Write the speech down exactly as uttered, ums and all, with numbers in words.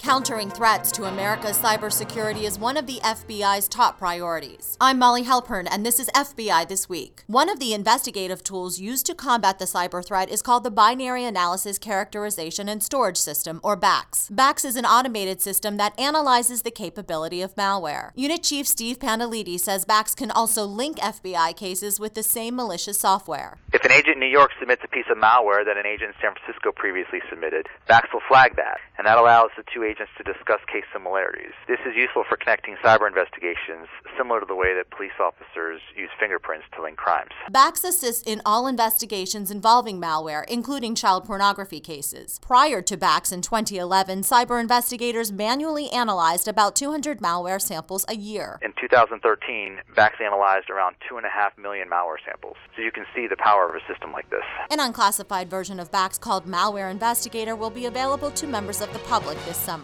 Countering threats to America's cybersecurity is one of the F B I's top priorities. I'm Molly Halpern, and this is F B I This Week. One of the investigative tools used to combat the cyber threat is called the Binary Analysis Characterization and Storage System, or B A C S. B A C S is an automated system that analyzes the capability of malware. Unit Chief Steve Pandoliti says B A C S can also link F B I cases with the same malicious software. If an agent in New York submits a piece of malware that an agent in San Francisco previously submitted, B A C S will flag that, and that allows the two agents to discuss case similarities. This is useful for connecting cyber investigations, similar to the way that police officers use fingerprints to link crimes. B A C S assists in all investigations involving malware, including child pornography cases. Prior to B A C S in twenty eleven, cyber investigators manually analyzed about two hundred malware samples a year. In two thousand thirteen, B A C S analyzed around two point five million malware samples, so you can see the power of a system like this. An unclassified version of B A C S called Malware Investigator will be available to members of the public this summer.